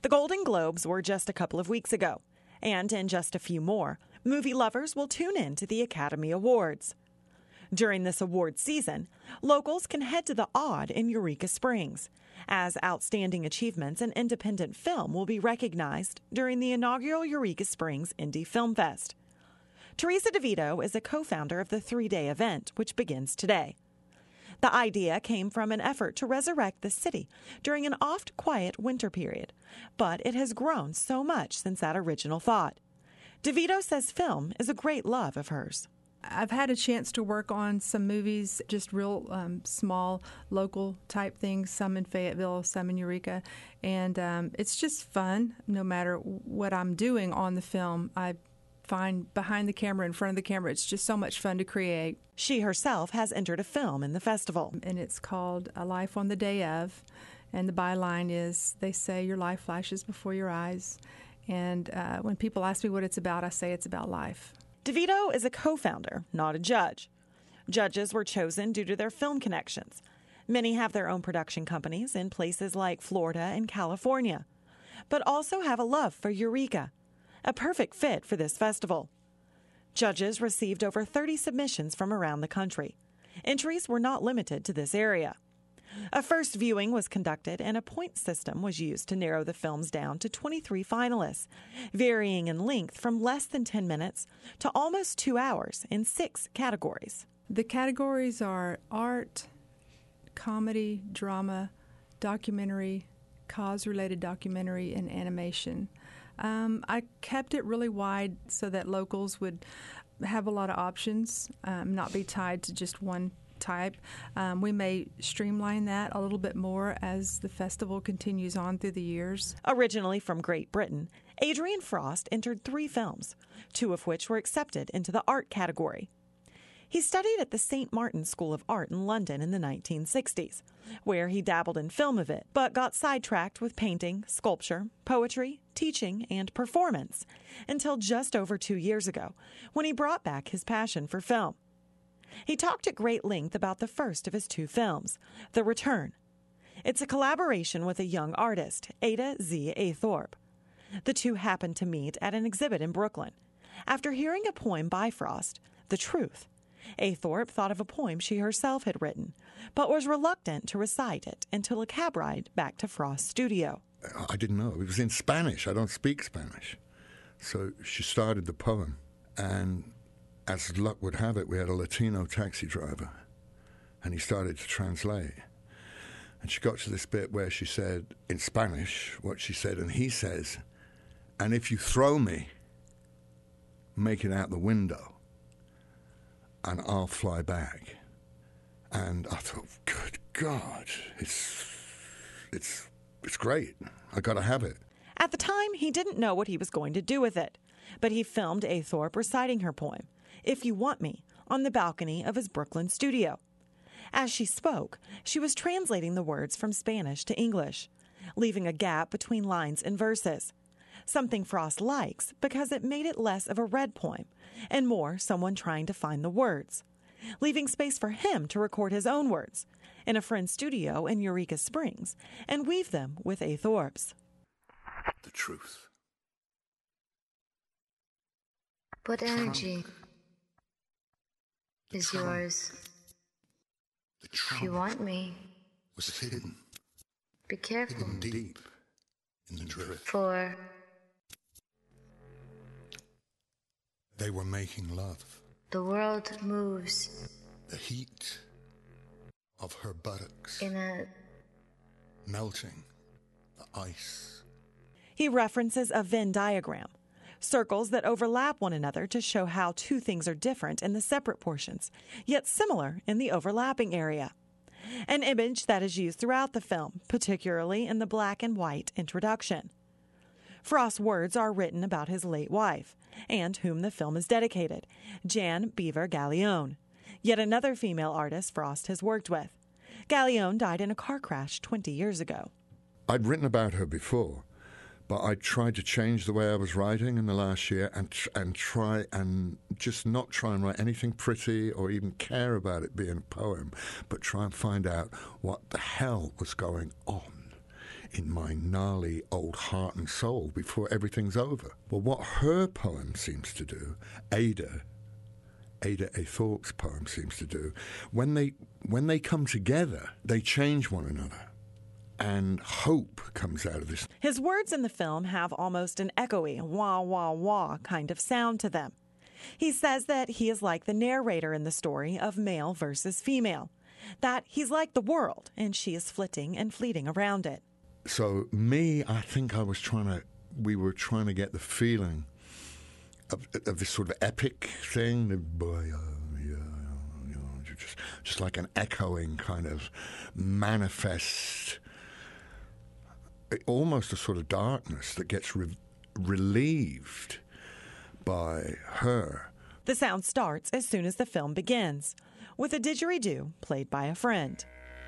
The Golden Globes were just a couple of weeks ago, and in just a few more, movie lovers will tune in to the Academy Awards. During this award season, locals can head to the Odd in Eureka Springs, as outstanding achievements in independent film will be recognized during the inaugural Eureka Springs Indie Film Fest. Teresa DeVito is a co-founder of the three-day event, which begins today. The idea came from an effort to resurrect the city during an oft-quiet winter period, but it has grown so much since that original thought. DeVito says film is a great love of hers. I've had a chance to work on some movies, just real small, local type things, some in Fayetteville, some in Eureka, and it's just fun no matter what I'm doing on the film. I find behind the camera, in front of the camera, it's just so much fun to create. She herself has entered a film in the festival. And it's called A Life on the Day Of, and the byline is, they say your life flashes before your eyes. And when people ask me what it's about, I say it's about life. DeVito is a co-founder, not a judge. Judges were chosen due to their film connections. Many have their own production companies in places like Florida and California, but also have a love for Eureka, a perfect fit for this festival. Judges received over 30 submissions from around the country. Entries were not limited to this area. A first viewing was conducted and a point system was used to narrow the films down to 23 finalists, varying in length from less than 10 minutes to almost 2 hours in 6 categories. The categories are art, comedy, drama, documentary, cause-related documentary, and animation. I kept it really wide so that locals would have a lot of options, not be tied to just one type. We may streamline that a little bit more as the festival continues on through the years. Originally from Great Britain, Adrian Frost entered 3 films, 2 of which were accepted into the art category. He studied at the St. Martin's School of Art in London in the 1960s, where he dabbled in film a bit, but got sidetracked with painting, sculpture, poetry, teaching, and performance until just over 2 years ago, when he brought back his passion for film. He talked at great length about the first of his 2 films, The Return. It's a collaboration with a young artist, Ada Z. Aythorpe. The two happened to meet at an exhibit in Brooklyn. After hearing a poem by Frost, The Truth, Aythorpe thought of a poem she herself had written, but was reluctant to recite it until a cab ride back to Frost's studio. I didn't know. It was in Spanish. I don't speak Spanish. So she started the poem, and as luck would have it, we had a Latino taxi driver, and he started to translate. And she got to this bit where she said, in Spanish, what she said, and he says, "And if you throw me, make it out the window, and I'll fly back." And I thought, good God, it's great. I got to have it. At the time, he didn't know what he was going to do with it, but he filmed Aythorpe reciting her poem, If You Want Me, on the balcony of his Brooklyn studio. As she spoke, she was translating the words from Spanish to English, leaving a gap between lines and verses, something Frost likes because it made it less of a read poem and more someone trying to find the words, leaving space for him to record his own words in a friend's studio in Eureka Springs and weave them with Aythorpe's. The truth. What energy is yours? If you want me, Was hidden. be careful, Hidden deep in the drift. for They were making love. the world moves The heat of her buttocks in a melting the ice. He references a Venn diagram, circles that overlap one another to show how 2 things are different in the separate portions, yet similar in the overlapping area. An image that is used throughout the film, particularly in the black and white introduction. Frost's words are written about his late wife, and whom the film is dedicated, Jan Beaver Gallione, yet another female artist Frost has worked with. Gallione died in a car crash 20 years ago. I'd written about her before, but I tried to change the way I was writing in the last year and try and just not try and write anything pretty or even care about it being a poem, but try and find out what the hell was going on in my gnarly old heart and soul before everything's over. Well, what her poem seems to do, Ada A. Thorpe's poem seems to do, when they come together, they change one another. And hope comes out of this. His words in the film have almost an echoey, wah, wah, wah kind of sound to them. He says that he is like the narrator in the story of male versus female, that he's like the world and she is flitting and fleeting around it. So I think we were trying to get the feeling of this sort of epic thing, just like an echoing kind of manifest, almost a sort of darkness that gets relieved by her. The sound starts as soon as the film begins, with a didgeridoo played by a friend.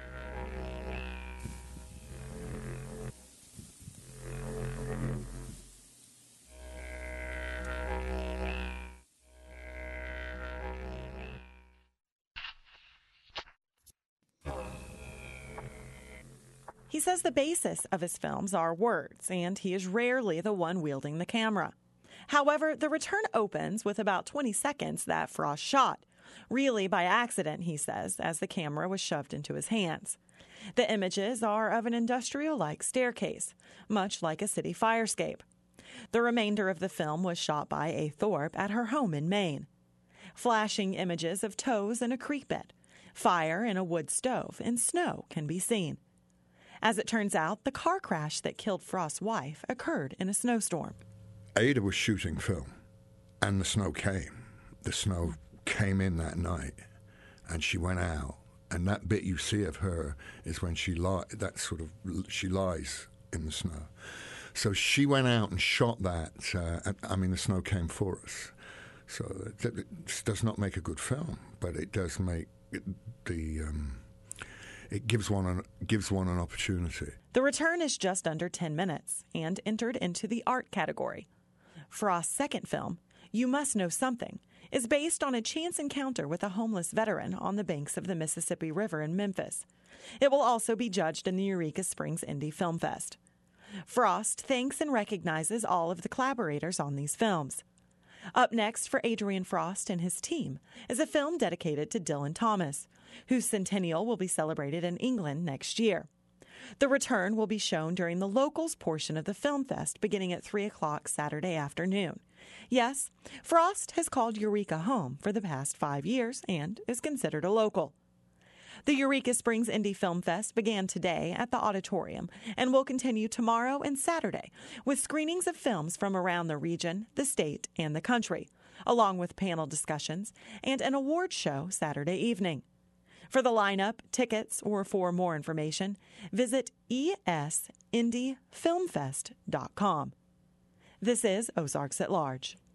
He says the basis of his films are words, and he is rarely the one wielding the camera. However, The Return opens with about 20 seconds that Frost shot, really by accident, he says, as the camera was shoved into his hands. The images are of an industrial-like staircase, much like a city firescape. The remainder of the film was shot by A. Thorpe at her home in Maine. Flashing images of toes in a creek bed, fire in a wood stove, and snow can be seen. As it turns out, the car crash that killed Frost's wife occurred in a snowstorm. Ada was shooting film, and the snow came. The snow came in that night, and she went out. And that bit you see of her is when she lies in the snow. So she went out and shot that. The snow came for us. So it does not make a good film, but it does make it gives one an opportunity. The Return is just under 10 minutes and entered into the art category. Frost's second film, You Must Know Something, is based on a chance encounter with a homeless veteran on the banks of the Mississippi River in Memphis. It will also be judged in the Eureka Springs Indie Film Fest. Frost thanks and recognizes all of the collaborators on these films. Up next for Adrian Frost and his team is a film dedicated to Dylan Thomas, whose centennial will be celebrated in England next year. The Return will be shown during the locals portion of the Film Fest beginning at 3 o'clock Saturday afternoon. Yes, Frost has called Eureka home for the past 5 years and is considered a local. The Eureka Springs Indie Film Fest began today at the auditorium and will continue tomorrow and Saturday with screenings of films from around the region, the state, and the country, along with panel discussions and an award show Saturday evening. For the lineup, tickets, or for more information, visit esindiefilmfest.com. This is Ozarks at Large.